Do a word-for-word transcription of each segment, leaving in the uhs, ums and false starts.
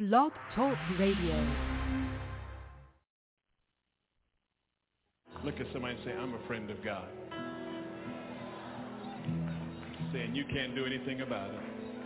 Blog Talk Radio. Look at somebody and say, I'm a friend of God. Saying you can't do anything about it.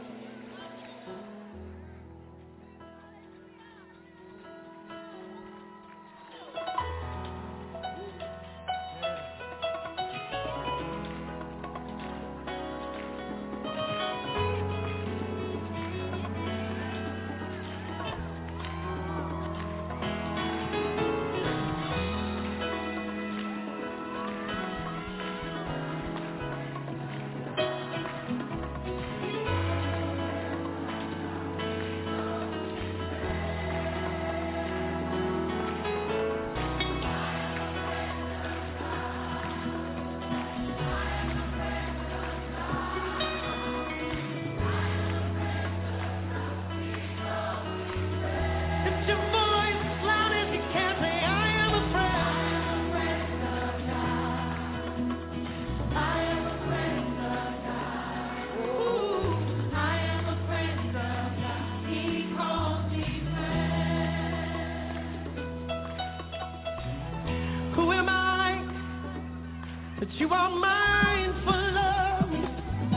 You are mindful of me,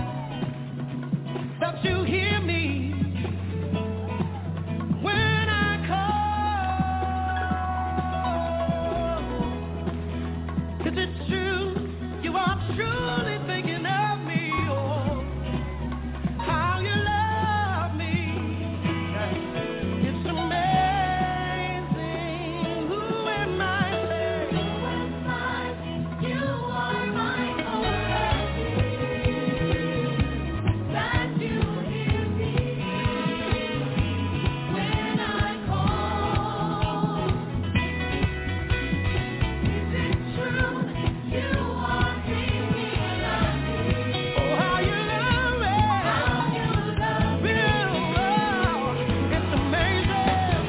that you hear me when I call. Is it true you are truly thinking of me? Oh, how you love me. It's amazing. Who am I? Who am I? You are mindful of me, that you hear me when I call. Is it true you are thinking of me? Oh, how you love me, how you love me. Oh, it's amazing.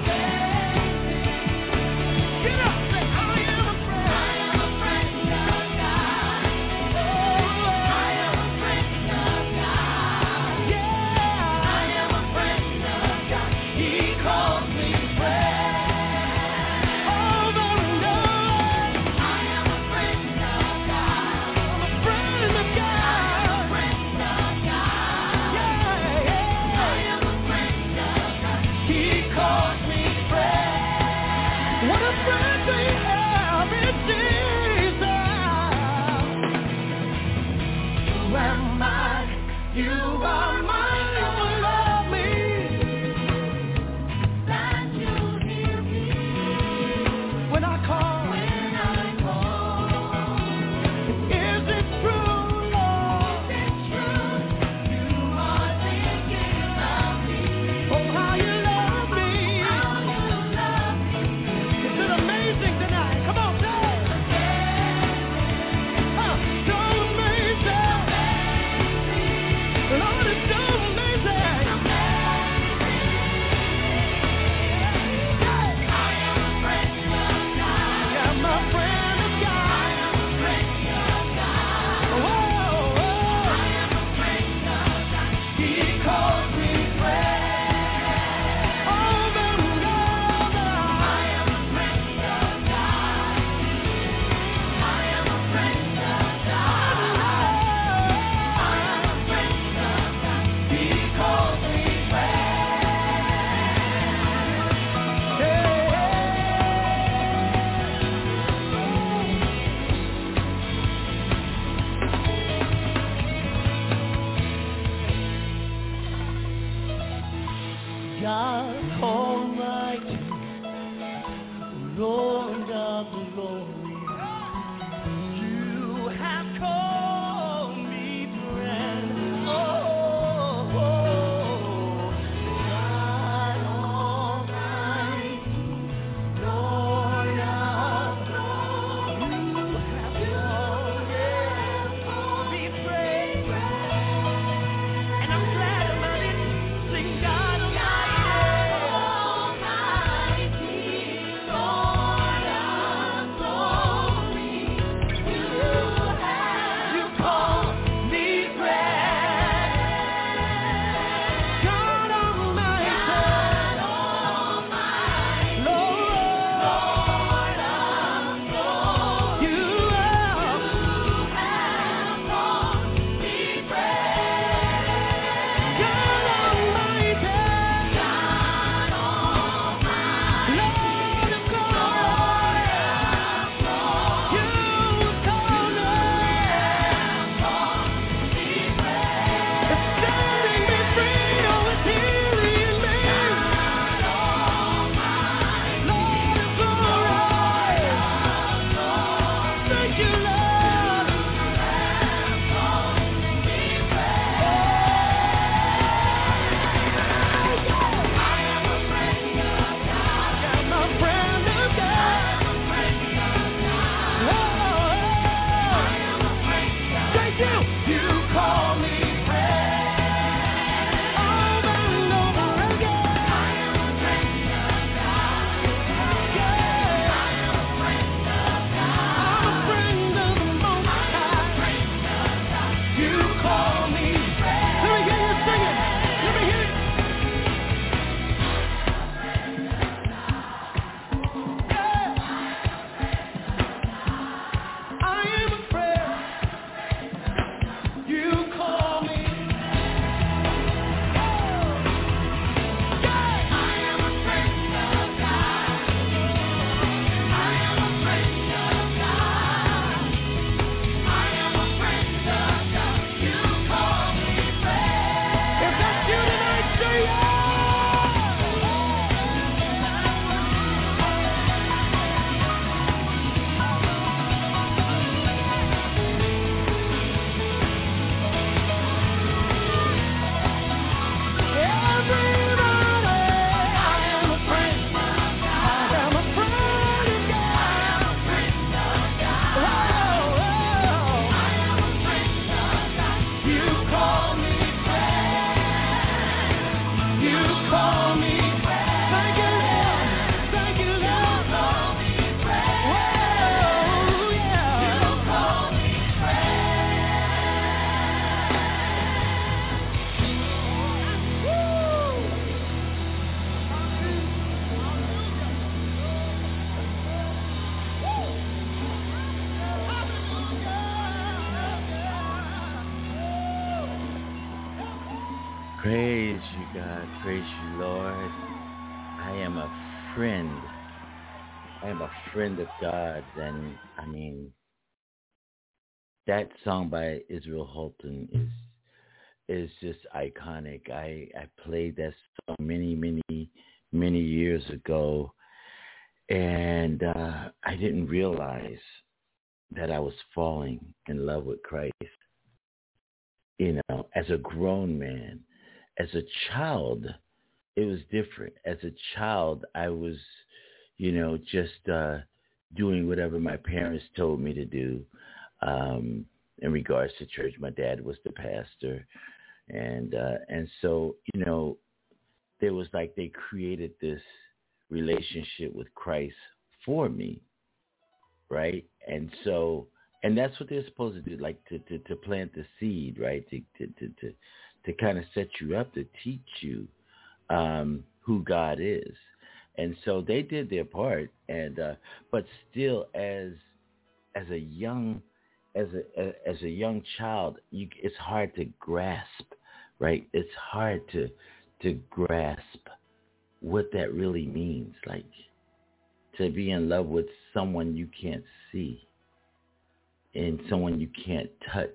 Get up, say, I am a friend. I am a friend of God. Oh, I am a friend of God. Yeah, I am a friend of God. He calls me friend. Over and over. I am a friend of God. I'm a friend of God. I am a friend of God. Yeah, yeah. I am a friend of God. He calls me friend. What a friend we have in Jesus. Who am I? You are mindful of me, that you hear me when I call. When I call. Is it true, Lord? Is it true you are thinking of me? Oh, how you love me. How you love me. Is it amazing tonight? Come on, say it. Huh, so amazing. Lord, it's so amazing. I am a friend of God. I'm a friend of God. I am a friend of God. Whoa, whoa. I am a friend of God. He calls me friend. Over and over. I am a friend of God. I am a friend of God. I am a friend of God. He calls me friend. Hey. God Almighty, Lord of the glory, you have called me friend. Oh, oh, God Almighty, Lord of glory, you have called me friend. And I'm glad about it. Sing God Almighty, Lord Praise you, God. Praise you, Lord. I am a friend. I am a friend of God's. And, I mean, that song by Israel Houghton is is just iconic. I, I played that song many, many, many years ago. And uh, I didn't realize that I was falling in love with Christ. You know, as a grown man. As a child, it was different. As a child, I was, you know, just uh, doing whatever my parents told me to do um, in regards to church. My dad was the pastor. And uh, and so, you know, there was like they created this relationship with Christ for me, right? And so, and that's what they're supposed to do, like to, to, to plant the seed, right? To to to to, to kind of set you up, to teach you um, who God is. And so they did their part, and uh, but still, as as a young as a as a young child, you, it's hard to grasp, right? It's hard to to grasp what that really means, like to be in love with someone you can't see and someone you can't touch.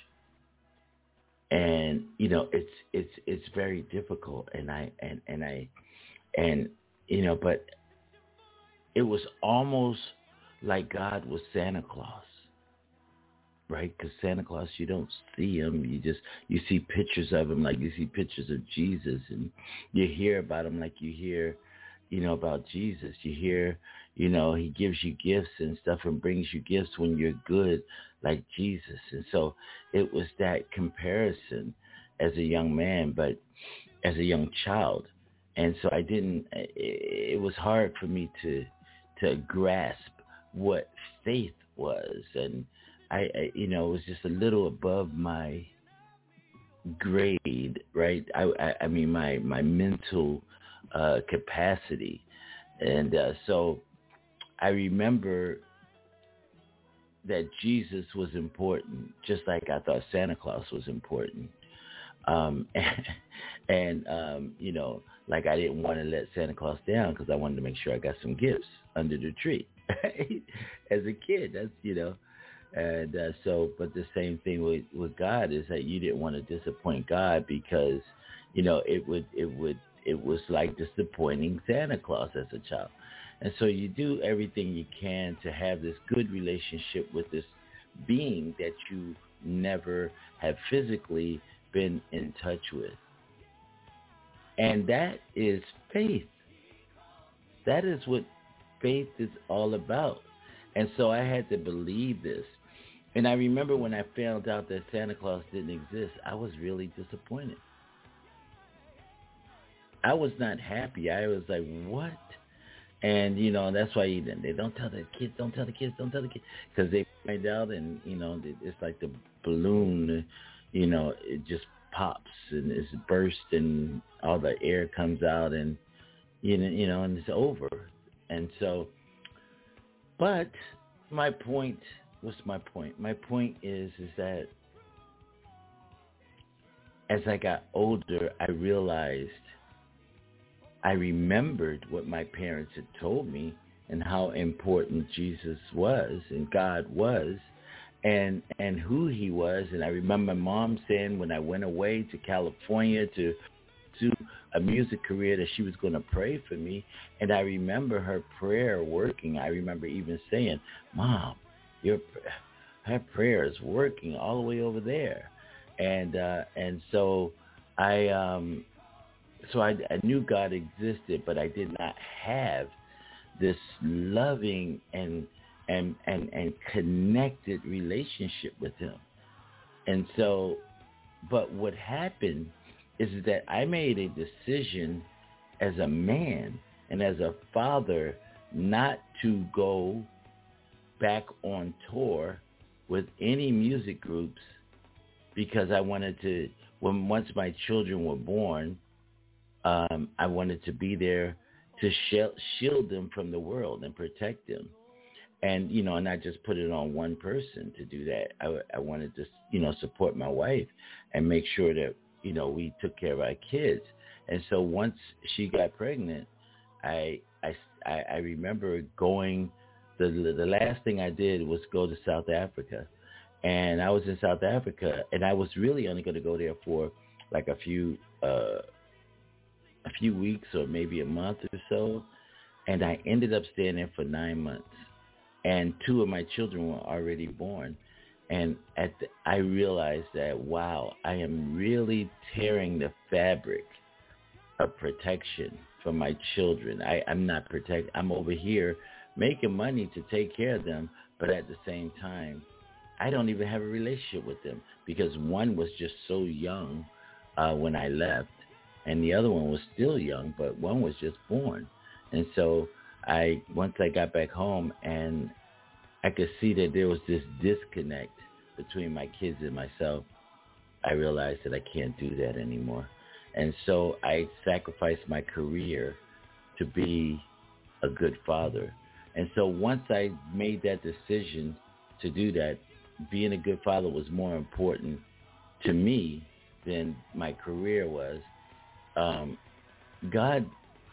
And, you know, it's, it's, it's very difficult. And I, and, and I, and, you know, but it was almost like God was Santa Claus, right? Because Santa Claus, you don't see him. You just, you see pictures of him, like you see pictures of Jesus, and you hear about him like you hear, you know, about Jesus. You hear, you know, he gives you gifts and stuff and brings you gifts when you're good, like Jesus. And so it was that comparison as a young man, but as a young child. And so I didn't, it, it was hard for me to, to grasp what faith was. And I, I, you know, it was just a little above my grade, right? I, I, I mean, my, my mental uh, capacity. And uh, so I remember that Jesus was important, just like I thought Santa Claus was important. Um, and, and um, you know, like I didn't want to let Santa Claus down because I wanted to make sure I got some gifts under the tree. As a kid, that's, you know, and uh, so, but the same thing with, with God is that you didn't want to disappoint God because, you know, it would, it would, it was like disappointing Santa Claus as a child. And so you do everything you can to have this good relationship with this being that you never have physically been in touch with. And that is faith. That is what faith is all about. And so I had to believe this. And I remember when I found out that Santa Claus didn't exist, I was really disappointed. I was not happy. I was like, what? And, you know, that's why you, they don't tell the kids, don't tell the kids, don't tell the kids. Because they find out and, you know, it's like the balloon, you know, it just pops and it's burst and all the air comes out and, you know, you know, and it's over. And so, but my point, what's my point? My point is, is that as I got older, I realized I remembered what my parents had told me and how important Jesus was and God was and and who he was. And I remember my mom saying when I went away to California to do a music career that she was going to pray for me. And I remember her prayer working. I remember even saying, Mom, your her prayer is working all the way over there. And uh, and so I... um So I, I knew God existed, but I did not have this loving and and and and connected relationship with him. And so, but what happened is that I made a decision as a man and as a father not to go back on tour with any music groups because I wanted to, when once my children were born, Um, I wanted to be there to shield, shield them from the world and protect them. And, you know, and I just put it on one person to do that. I, I wanted to, you know, support my wife and make sure that you know, we took care of our kids. And so once she got pregnant, I I, I, I remember going, the the last thing I did was go to South Africa. And I was in South Africa, and I was really only going to go there for like a few uh, a few weeks or maybe a month or so. And I ended up staying there for nine months. And two of my children were already born. And at the, I realized that, wow, I am really tearing the fabric of protection for my children. I, I'm not protect. I'm over here making money to take care of them, but at the same time, I don't even have a relationship with them because one was just so young uh, when I left, and the other one was still young, but one was just born. And so I, once I got back home and I could see that there was this disconnect between my kids and myself, I realized that I can't do that anymore. And so I sacrificed my career to be a good father. And so once I made that decision to do that, being a good father was more important to me than my career was. Um, God,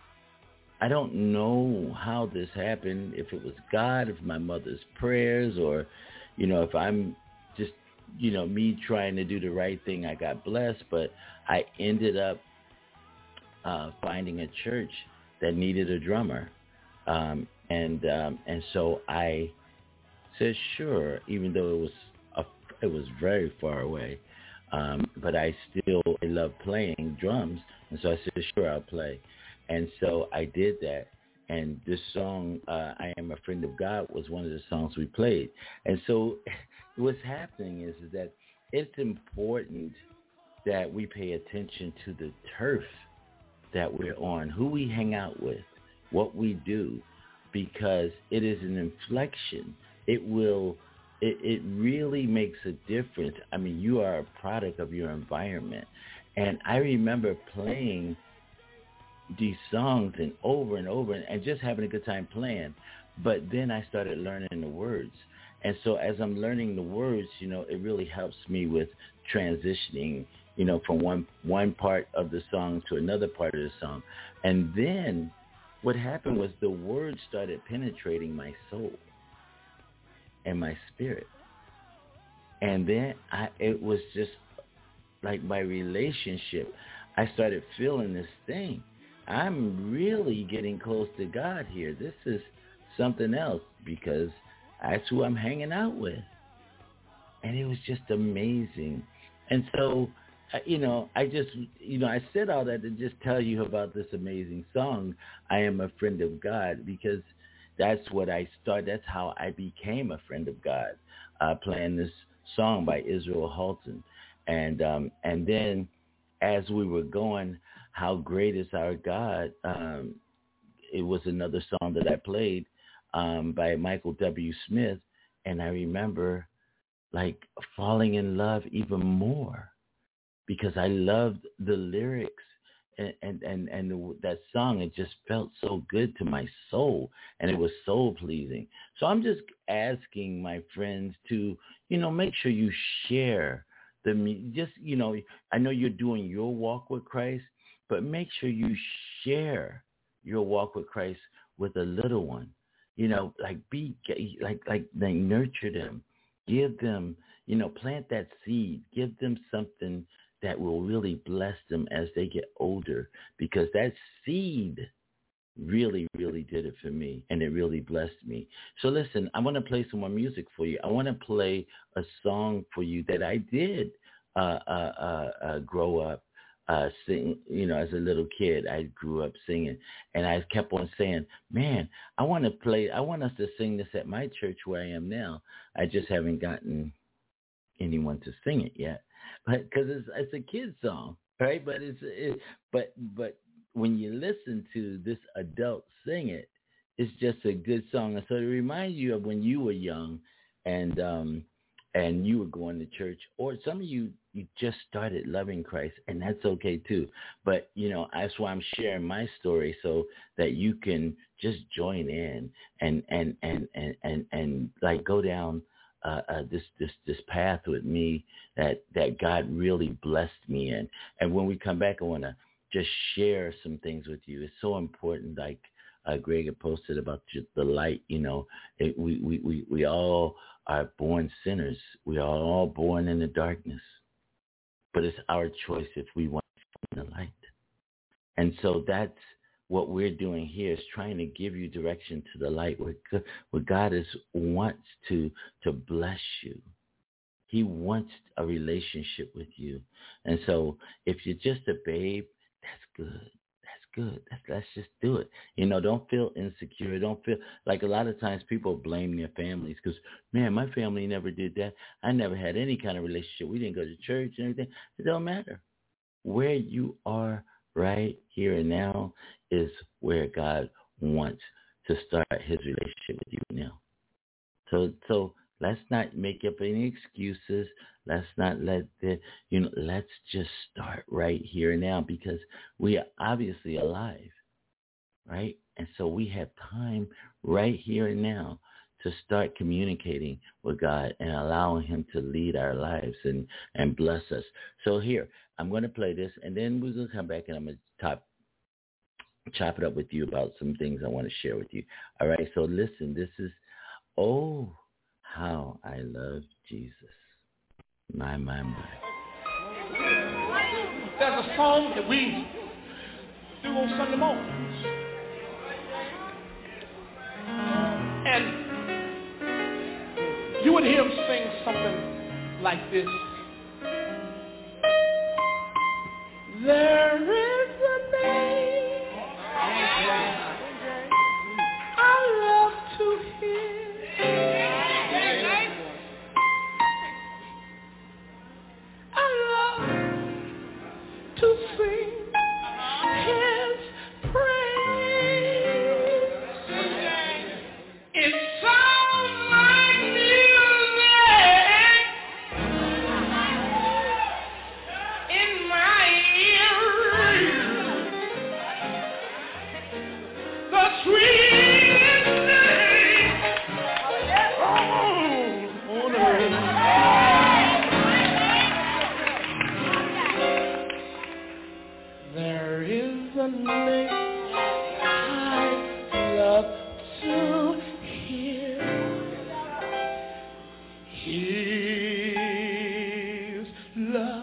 I don't know how this happened, if it was God, if my mother's prayers, or, you know, if I'm just, you know, me trying to do the right thing, I got blessed, but I ended up uh, finding a church that needed a drummer. Um, and um, and so I said, sure, even though it was a, it was very far away, um, but I still love playing drums, and so I said, sure, I'll play. And so I did that, and this song, uh, I Am a Friend of God, was one of the songs we played. And so what's happening is, is that it's important that we pay attention to the turf that we're on, who we hang out with, what we do, because it is an inflection. It will, it, it really makes a difference. I mean, you are a product of your environment. And I remember playing these songs and over and over and just having a good time playing. But then I started learning the words. And so as I'm learning the words, you know, it really helps me with transitioning, you know, from one, one part of the song to another part of the song. And then what happened was the words started penetrating my soul and my spirit. And then I, it was just like my relationship. I started feeling this thing. I'm really getting close to God here. This is something else because that's who I'm hanging out with. And it was just amazing. And so, you know, I just, you know, I said all that to just tell you about this amazing song, I Am a Friend of God, because that's what I started. That's how I became a friend of God, uh, playing this song by Israel Houghton. And um, and then as we were going, How Great Is Our God, um, it was another song that I played um, by Michael W. Smith. And I remember like falling in love even more because I loved the lyrics and, and, and, and that song. It just felt so good to my soul and it was soul pleasing. So I'm just asking my friends to, you know, make sure you share the, just, you know, I know you're doing your walk with Christ, but make sure you share your walk with Christ with a little one. You know, like be, like, like, like nurture them, give them, you know, plant that seed, give them something that will really bless them as they get older, because that seed really, really did it for me, and it really blessed me. So listen, I want to play some more music for you. I want to play a song for you that I did uh, uh, uh, uh, grow up uh, sing. You know, as a little kid, I grew up singing, and I kept on saying, man, I want to play, I want us to sing this at my church where I am now. I just haven't gotten anyone to sing it yet, but because it's, it's a kid's song, right? But it's, it, but, but, when you listen to this adult sing it, it's just a good song. And so it reminds you of when you were young and um, and you were going to church, or some of you, you just started loving Christ, and that's okay too. But, you know, that's why I'm sharing my story so that you can just join in and, and, and, and, and, and like go down uh, uh, this this this path with me that that God really blessed me in. And when we come back, I want to just share some things with you. It's so important, like uh, Greg had posted about the light. You know, it, we, we we we all are born sinners. We are all born in the darkness, but it's our choice if we want the light. And so that's what we're doing here, is trying to give you direction to the light, where, where God is wants to to bless you. He wants a relationship with you. And so if you're just a babe, that's good. That's good. That's, let's just do it. You know, don't feel insecure. Don't feel like a lot of times people blame their families because, man, my family never did that. I never had any kind of relationship. We didn't go to church and everything. It don't matter. Where you are right here and now is where God wants to start his relationship with you now. So so let's not make up any excuses. Let's not let the, you know, let's just start right here and now, because we are obviously alive, right? And so we have time right here and now to start communicating with God and allowing him to lead our lives and, and bless us. So here, I'm going to play this, and then we're going to come back and I'm going to top chop it up with you about some things I want to share with you. All right, so listen, this is, oh, how I love Jesus. My, my, my. There's a song that we do on Sunday mornings. And you would hear him sing something like this. There is a name I love to hear. I love to sing his praise. It sounds like music in my ear. The sweetest name on earth. There is a name I love to hear. His love.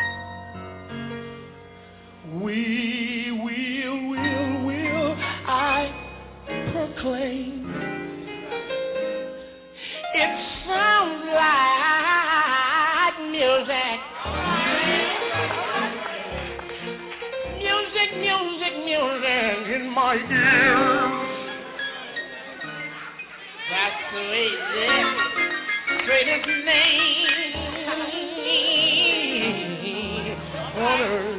We will, will, will I proclaim. It sounds like music. Music, music, music in my ears. That's the way it is. Greatest name on earth.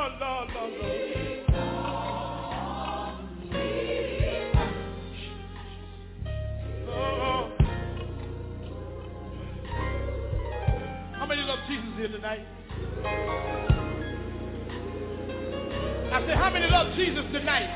Lord, Lord, Lord. Oh. How many love Jesus here tonight? I said, how many love Jesus tonight?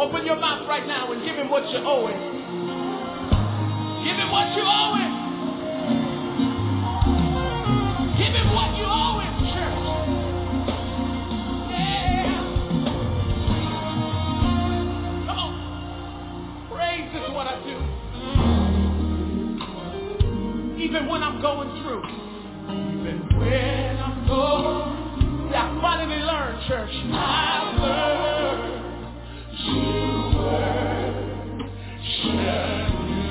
Open your mouth right now and give him what you owe him. Give him what you owe him. Give him what you owe him, church. Yeah. Come on. Praise is what I do. Even when I'm going through. Even when I'm going. See, I finally learned, church. I learned to worship.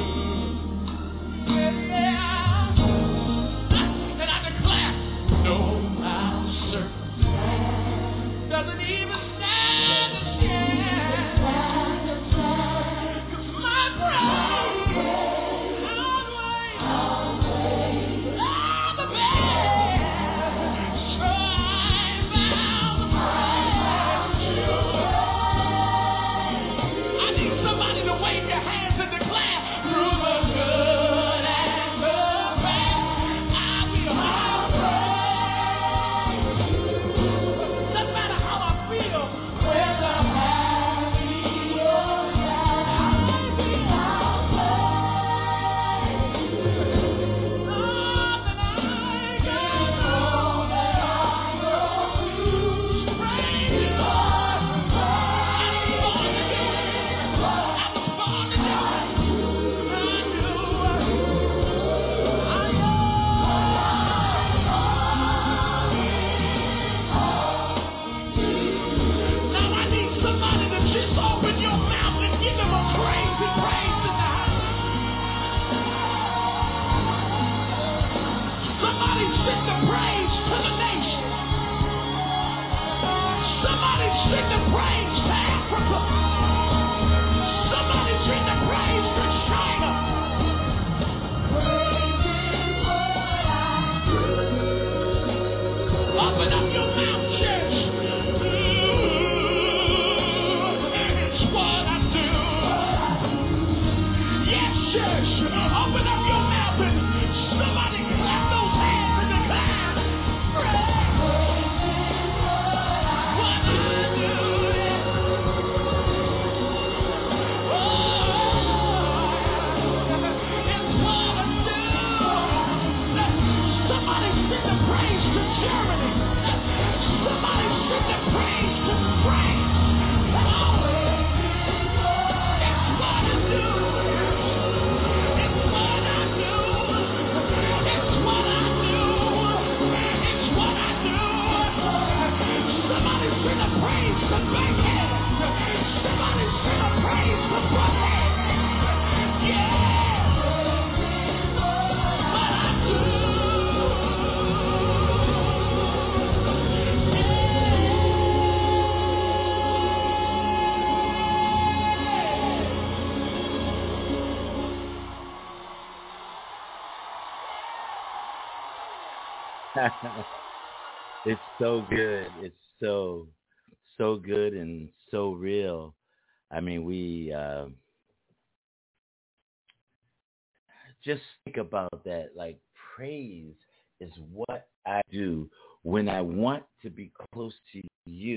It's so good. It's so, so good and so real. I mean, we uh, just think about that. Like, praise is what I do when I want to be close to you.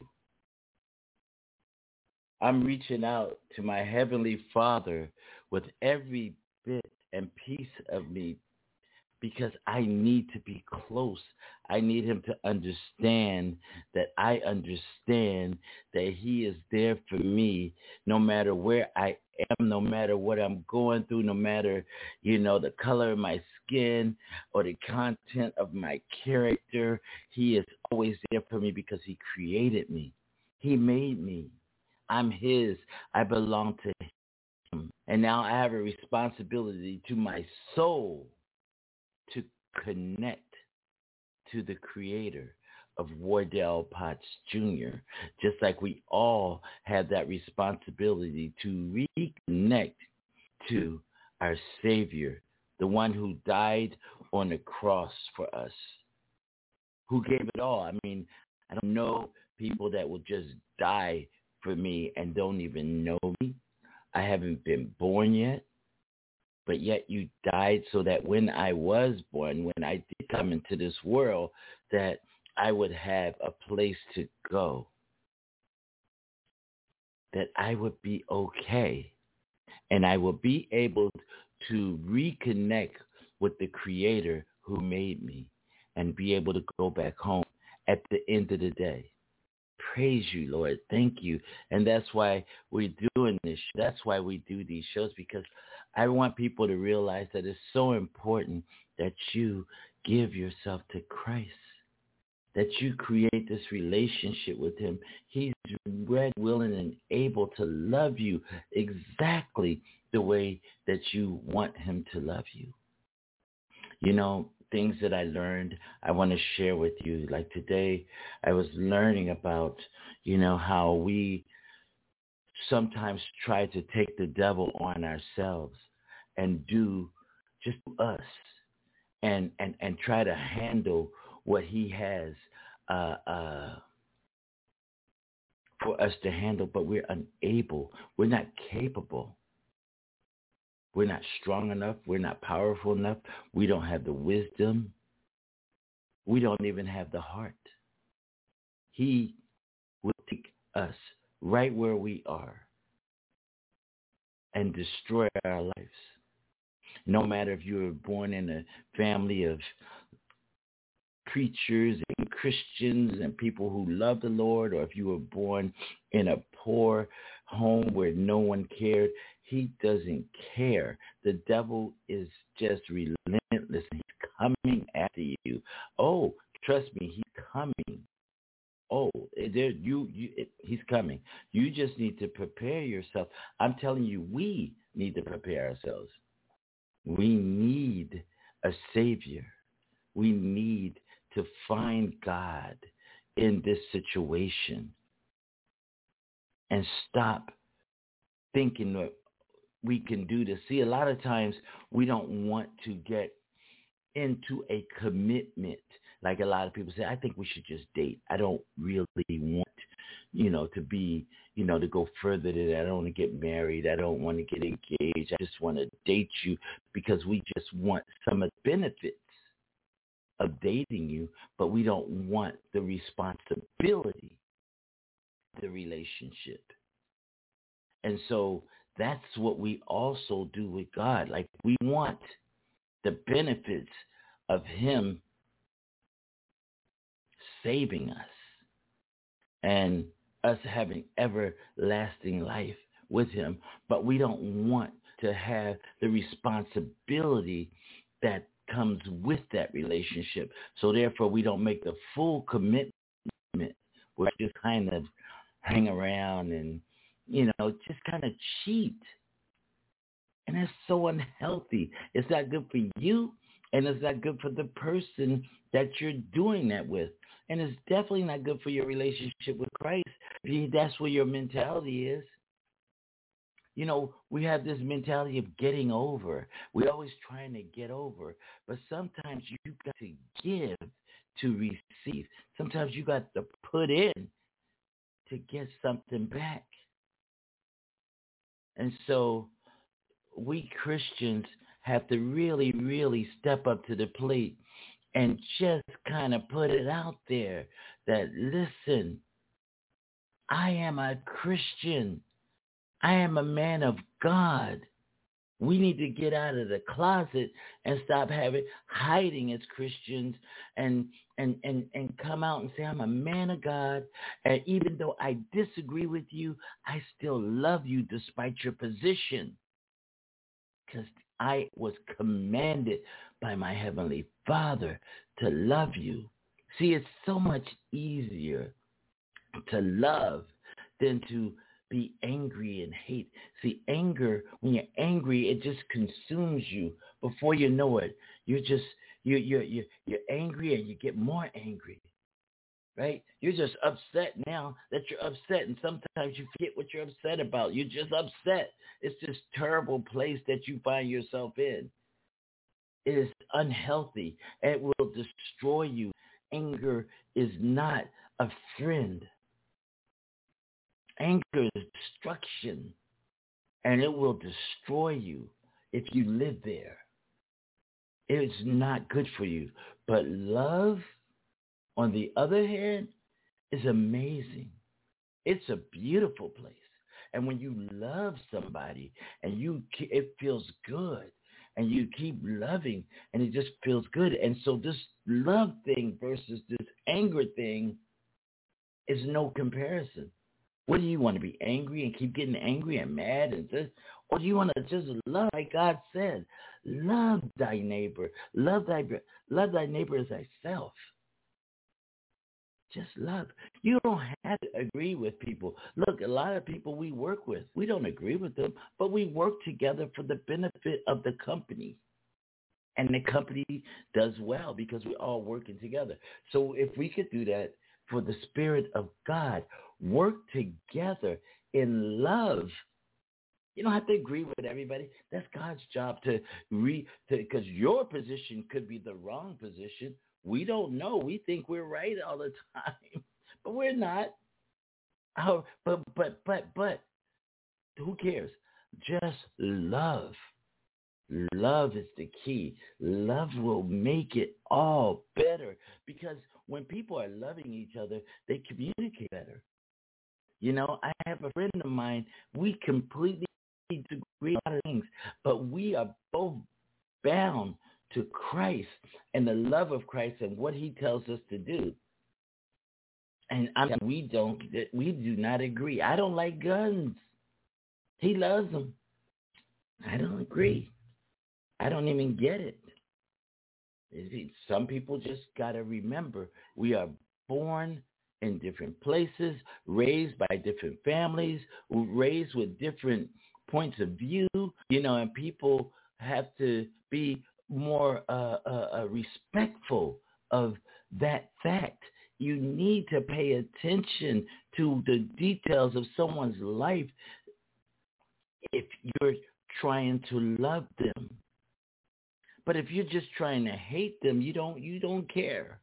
I'm reaching out to my Heavenly Father with every bit and piece of me because I need to be close. I need him to understand that I understand that he is there for me no matter where I am, no matter what I'm going through, no matter, you know, the color of my skin or the content of my character. He is always there for me because he created me. He made me. I'm his. I belong to him. And now I have a responsibility to my soul to connect to the creator of Wardell Potts Junior, just like we all have that responsibility to reconnect to our Savior, the one who died on the cross for us, who gave it all. I mean, I don't know people that will just die for me and don't even know me. I haven't been born yet. But yet you died so that when I was born, when I did come into this world, that I would have a place to go, that I would be okay and I will be able to reconnect with the Creator who made me and be able to go back home at the end of the day. Praise you, Lord. Thank you. And that's why we're doing this. That's why we do these shows, because I want people to realize that it's so important that you give yourself to Christ, that you create this relationship with him. He's ready, willing, and able to love you exactly the way that you want him to love you. You know, things that I learned, I want to share with you. Like today, I was learning about, you know, how we sometimes try to take the devil on ourselves and do just us and, and, and try to handle what he has uh, uh, for us to handle, but we're unable. We're not capable. We're not strong enough. We're not powerful enough. We don't have the wisdom. We don't even have the heart. He will take us right where we are and destroy our lives. No matter if you were born in a family of preachers and Christians and people who love the Lord, or if you were born in a poor home where no one cared, he doesn't care. The devil is just relentless. He's coming after you. Oh, trust me, he's coming. Oh, there, you, you, it, he's coming. You just need to prepare yourself. I'm telling you, we need to prepare ourselves. We need a Savior. We need to find God in this situation and stop thinking that we can do this. See, a lot of times we don't want to get into a commitment. Like a lot of people say, I think we should just date. I don't really want, you know, to be, you know, to go further than that. I don't want to get married. I don't want to get engaged. I just want to date you because we just want some of the benefits of dating you, but we don't want the responsibility of the relationship. And so that's what we also do with God. Like, we want the benefits of him saving us and us having everlasting life with him, but we don't want to have the responsibility that comes with that relationship. So therefore, we don't make the full commitment. We just kind of hang around and, you know, just kind of cheat. And that's so unhealthy. It's not good for you, and it's not good for the person that you're doing that with. And it's definitely not good for your relationship with Christ if that's where your mentality is. You know, we have this mentality of getting over. We're always trying to get over. But sometimes you got to give to receive. Sometimes you got to put in to get something back. And so we Christians have to really, really step up to the plate and just kind of put it out there that, listen, I am a Christian. I am a man of God. We need to get out of the closet and stop having hiding as Christians and and and and come out and say, I'm a man of God. And even though I disagree with you, I still love you despite your position. Because I was commanded by my Heavenly Father to love you. See, it's so much easier to love than to be angry and hate. See, anger, when you're angry, it just consumes you. Before you know it, you're just, you're, you're, you're, you're angry and you get more angry, right? You're just upset now that you're upset, and sometimes you forget what you're upset about. You're just upset. It's this terrible place that you find yourself in. It is unhealthy. It will destroy you. Anger is not a friend. Anger is destruction, and it will destroy you if you live there. It's not good for you. But love, on the other hand, is amazing. It's a beautiful place. And when you love somebody and you, it feels good and you keep loving and it just feels good. And so this love thing versus this anger thing is no comparison. What do you want to be angry and keep getting angry and mad and just, or do you want to just love like God said? Love thy neighbor. Love thy love thy neighbor as thyself. Just love. You don't have to agree with people. Look, a lot of people we work with, we don't agree with them, but we work together for the benefit of the company. And the company does well because we're all working together. So if we could do that for the Spirit of God, work together in love. You don't have to agree with everybody. That's God's job to re, because your position could be the wrong position. We don't know. We think we're right all the time, but we're not. Oh, but, but, but, but, who cares? Just love. Love is the key. Love will make it all better because when people are loving each other, they communicate better. You know, I have a friend of mine. We completely disagree on a lot of things, but we are both bound to Christ and the love of Christ and what he tells us to do. And I mean, we don't, we do not agree. I don't like guns. He loves them. I don't agree. I don't even get it. Some people just got to remember we are born in different places, raised by different families, raised with different points of view, you know, and people have to be more uh, uh, uh, respectful of that fact. You need to pay attention to the details of someone's life if you're trying to love them. But if you're just trying to hate them, you don't you don't care.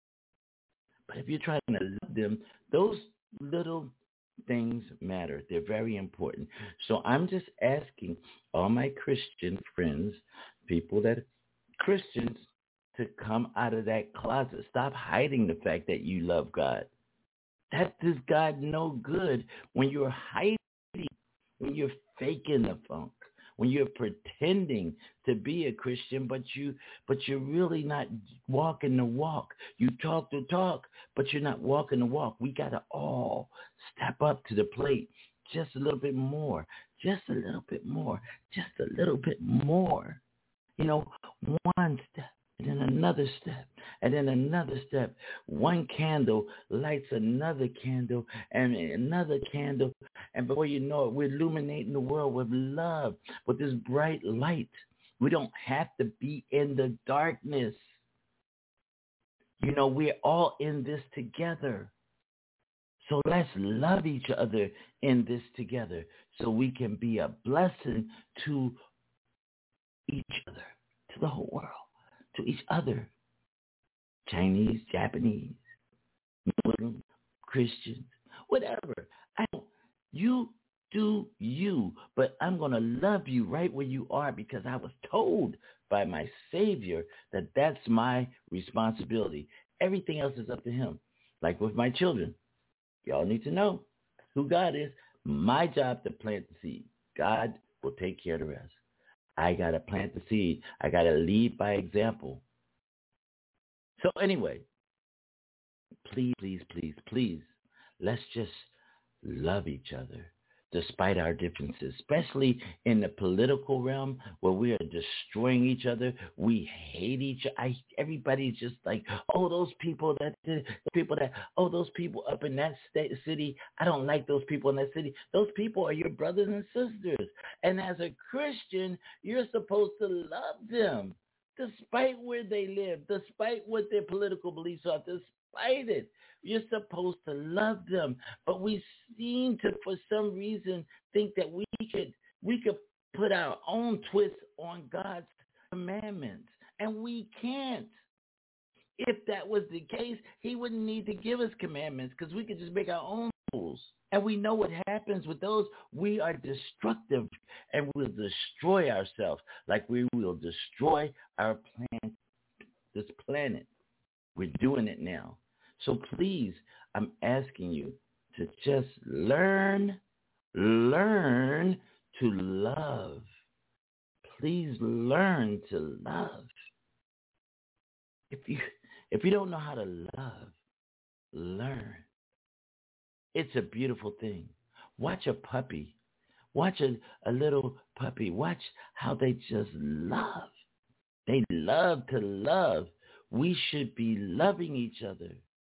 But if you're trying to love them, those little things matter. They're very important. So I'm just asking all my Christian friends, people that are Christians, to come out of that closet. Stop hiding the fact that you love God. That does God no good when you're hiding, when you're faking the funk, when you're pretending to be a Christian, but you but you're really not walking the walk. You talk the talk, but you're not walking the walk. We got to all step up to the plate just a little bit more, just a little bit more, just a little bit more. You know, one step, and then another step, and then another step. One candle lights another candle, and another candle, and before you know it, we're illuminating the world with love, with this bright light. We don't have to be in the darkness. You know, we're all in this together. So let's love each other in this together so we can be a blessing to each other, to the whole world, to each other. Chinese, Japanese, Muslim, Christians, whatever. I don't, you do you, but I'm going to love you right where you are because I was told by my Savior that that's my responsibility. Everything else is up to him. Like with my children. Y'all need to know who God is. My job to plant the seed. God will take care of the rest. I got to plant the seed. I got to lead by example. So anyway, please, please, please, please, let's just love each other despite our differences, especially in the political realm where we are destroying each other. We hate each other. I, everybody's just like, oh, those people that, the people that, oh, those people up in that state, city, I don't like those people in that city. Those people are your brothers and sisters. And as a Christian, you're supposed to love them despite where they live, despite what their political beliefs are, despite it. You're supposed to love them, but we seem to, for some reason, think that we could we could put our own twist on God's commandments, and we can't. If that was the case, he wouldn't need to give us commandments because we could just make our own rules. And we know what happens with those. We are destructive, and we'll destroy ourselves like we will destroy our planet, this planet. We're doing it now. So please, I'm asking you to just learn Learn to love. Please learn to love. If you if you don't know how to love, learn. It's a beautiful thing. Watch a puppy. Watch a, a little puppy. Watch how they just love. They love to love. We should be loving each other.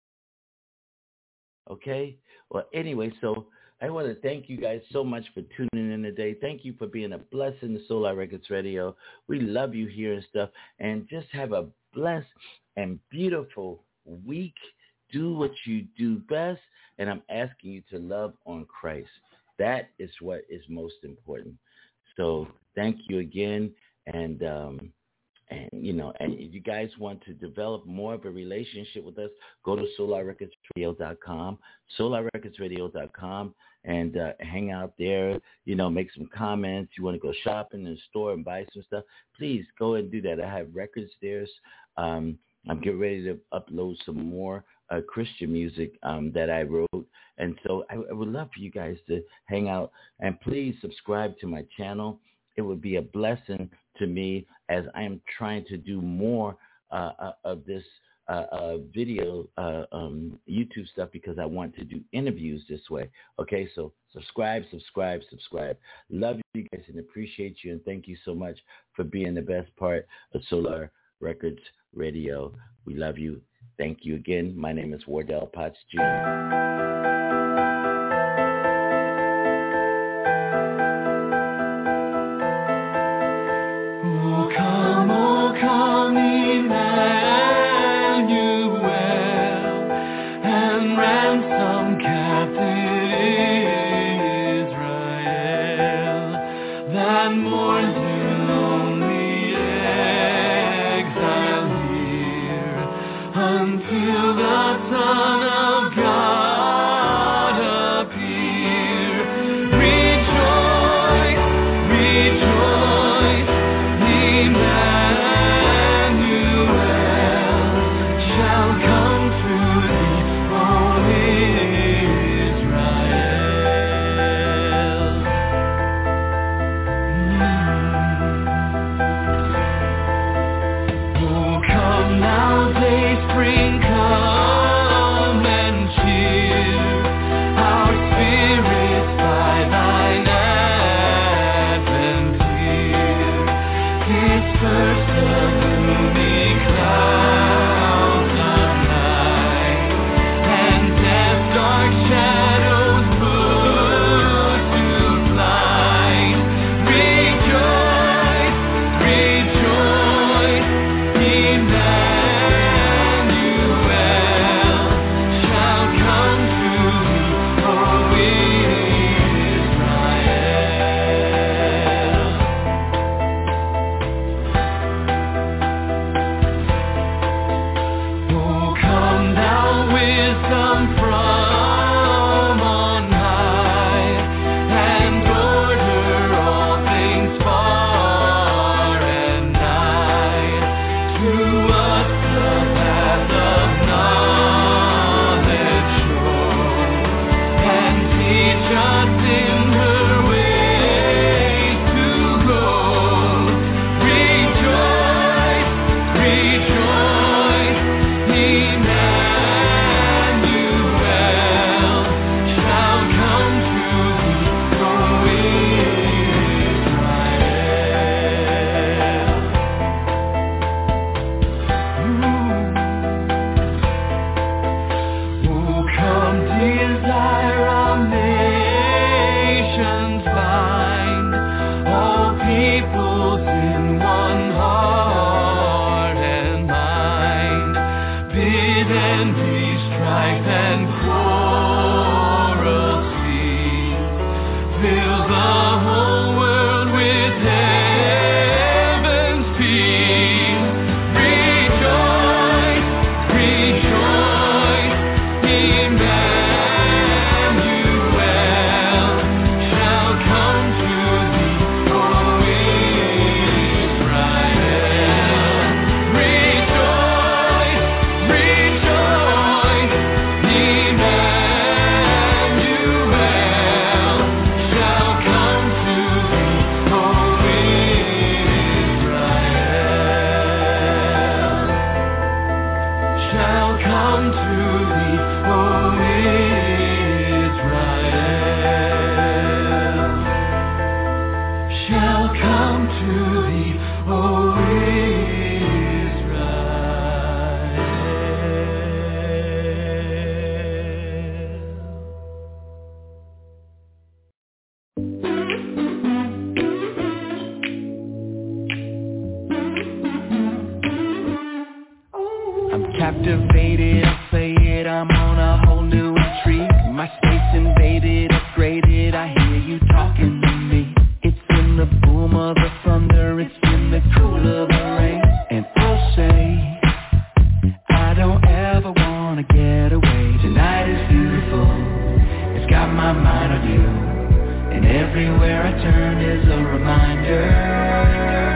Okay? Well, anyway, so I want to thank you guys so much for tuning in today. Thank you for being a blessing to Solar Records Radio. We love you here and stuff. And just have a blessed and beautiful week. Do what you do best. And I'm asking you to love on Christ. That is what is most important. So thank you again. And, um, and you know, and if you guys want to develop more of a relationship with us, go to solar records radio dot com, solar records radio dot com, and uh, hang out there, you know, make some comments. You want to go shopping in the store and buy some stuff, please go and do that. I have records there. Um, I'm getting ready to upload some more uh, Christian music um, that I wrote. And so I, I would love for you guys to hang out. And please subscribe to my channel. It would be a blessing to me as I am trying to do more uh, uh, of this uh, uh, video uh, um, YouTube stuff because I want to do interviews this way. Okay, so subscribe, subscribe, subscribe. Love you guys and appreciate you. And thank you so much for being the best part of Solar Records Radio. We love you. Thank you again. My name is Wardell Potts Junior Oh, come, oh, come, Emmanuel, and ransom captive Israel that mourns in lonely exile here until the Son of God appear. Rejoice, rejoice, Emmanuel shall come to thee, O Israel. Mm. Captivated, I say it, I'm on a whole new intrigue. My space invaded, upgraded, I hear you talking to me. It's in the boom of the thunder, it's in the cool of the rain. And I'll say, I don't ever wanna get away. Tonight is beautiful, it's got my mind on you. And everywhere I turn is a reminder.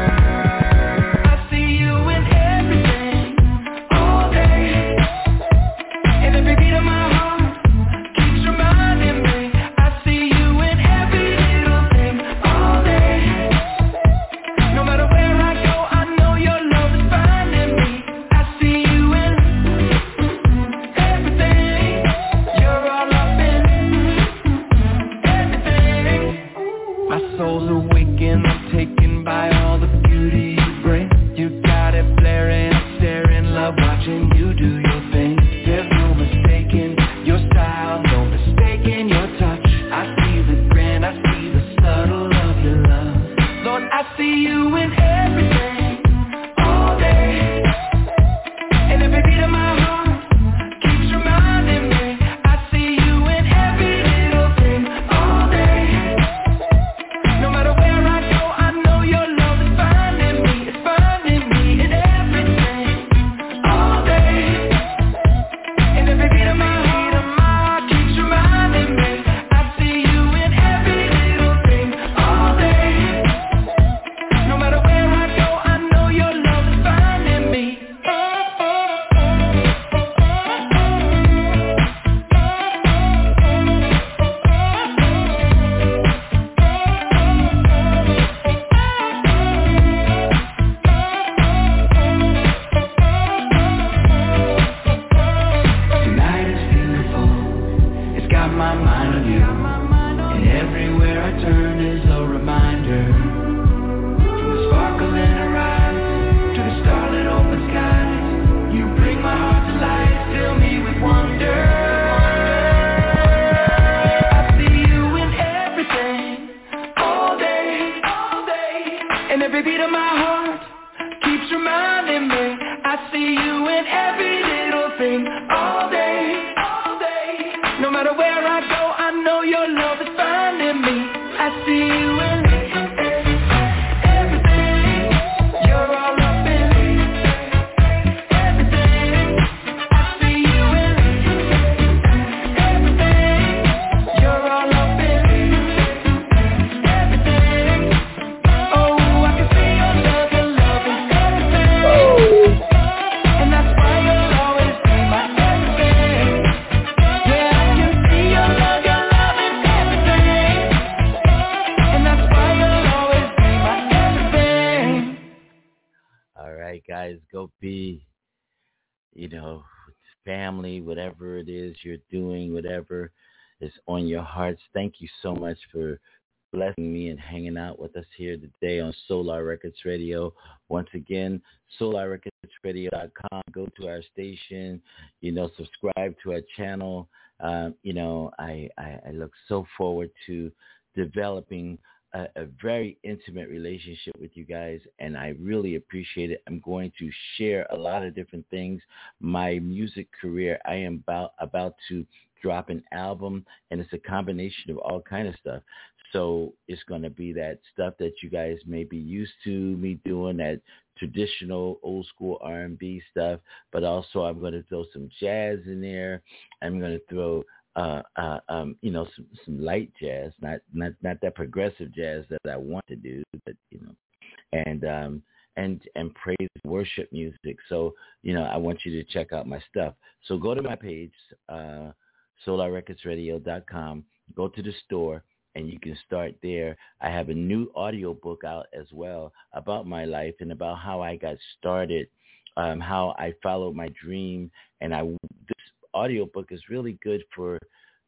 You're doing, whatever is on your hearts. Thank you so much for blessing me and hanging out with us here today on Solar Records Radio. Once again, solar records radio dot com. Go to our station, you know, subscribe to our channel. Um, you know, I, I, I look so forward to developing a, a very intimate relationship with you guys, and I really appreciate it. I'm going to share a lot of different things. My music career, I am about about to drop an album, and it's a combination of all kind of stuff. So it's going to be that stuff that you guys may be used to me doing, that traditional old school R and B stuff, but also I'm going to throw some jazz in there. I'm going to throw Uh, uh, um, you know, some, some light jazz, not, not, not that progressive jazz that I want to do, but, you know, and, um, and, and praise worship music. So, you know, I want you to check out my stuff. So go to my page, uh, solar records radio dot com, go to the store, and you can start there. I have a new audio book out as well about my life and about how I got started, um, how I followed my dream. And I, this audio book is really good for,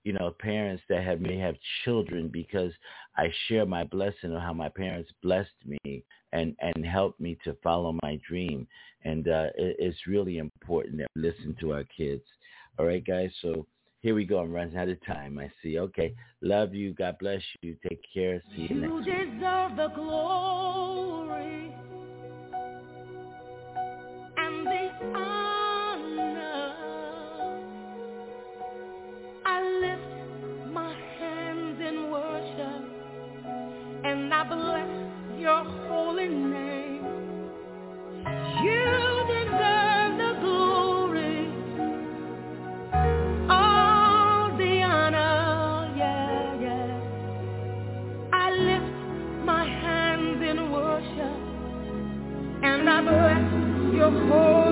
you know, parents that have may have children, because I share my blessing of how my parents blessed me and, and helped me to follow my dream. And uh, it, it's really important that we listen to our kids. All right, guys. So here we go. I'm running out of time. I see. Okay. Love you. God bless you. Take care. See you next week. You deserve the glory and the honor. I lift my hands in worship and I bless your holy name. You deserve the glory, all the honor, yeah, yeah. I lift my hands in worship and I bless your holy